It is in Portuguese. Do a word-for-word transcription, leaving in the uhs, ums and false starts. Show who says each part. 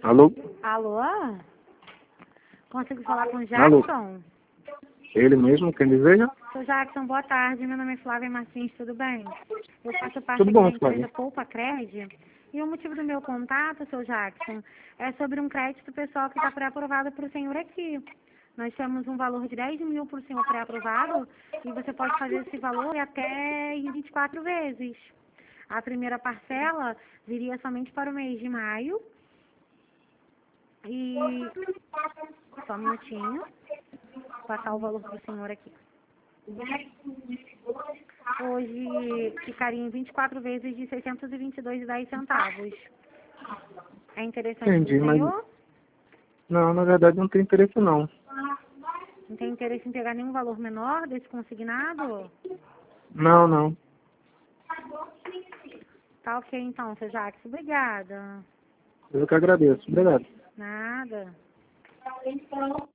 Speaker 1: Alô?
Speaker 2: Alô? Consigo falar com o
Speaker 1: Alô?
Speaker 2: Jackson?
Speaker 1: Ele mesmo, quem deseja?
Speaker 2: Seu Jackson, boa tarde. Meu nome é Flávia Martins, tudo bem? Eu faço parte
Speaker 1: Tudo
Speaker 2: aqui
Speaker 1: bom,
Speaker 2: da empresa
Speaker 1: Flávia?
Speaker 2: Poupa Cred. E o motivo do meu contato, seu Jackson, é sobre um crédito pessoal que está pré-aprovado para o senhor aqui. Nós temos um valor de dez mil para o senhor pré-aprovado e você pode fazer esse valor até em vinte e quatro vezes. A primeira parcela viria somente para o mês de maio. E só um minutinho, vou passar o valor para o senhor aqui. Hoje ficaria em vinte e quatro vezes de seiscentos e vinte e dois reais e dez centavos. É interessante
Speaker 1: Entendi,
Speaker 2: do
Speaker 1: mas...
Speaker 2: senhor?
Speaker 1: Não, na verdade não tem interesse não.
Speaker 2: Não tem interesse em pegar nenhum valor menor desse consignado?
Speaker 1: Não, não.
Speaker 2: Tá ok então, seu Jackson. Obrigada.
Speaker 1: Eu que agradeço. Obrigado.
Speaker 2: Nada.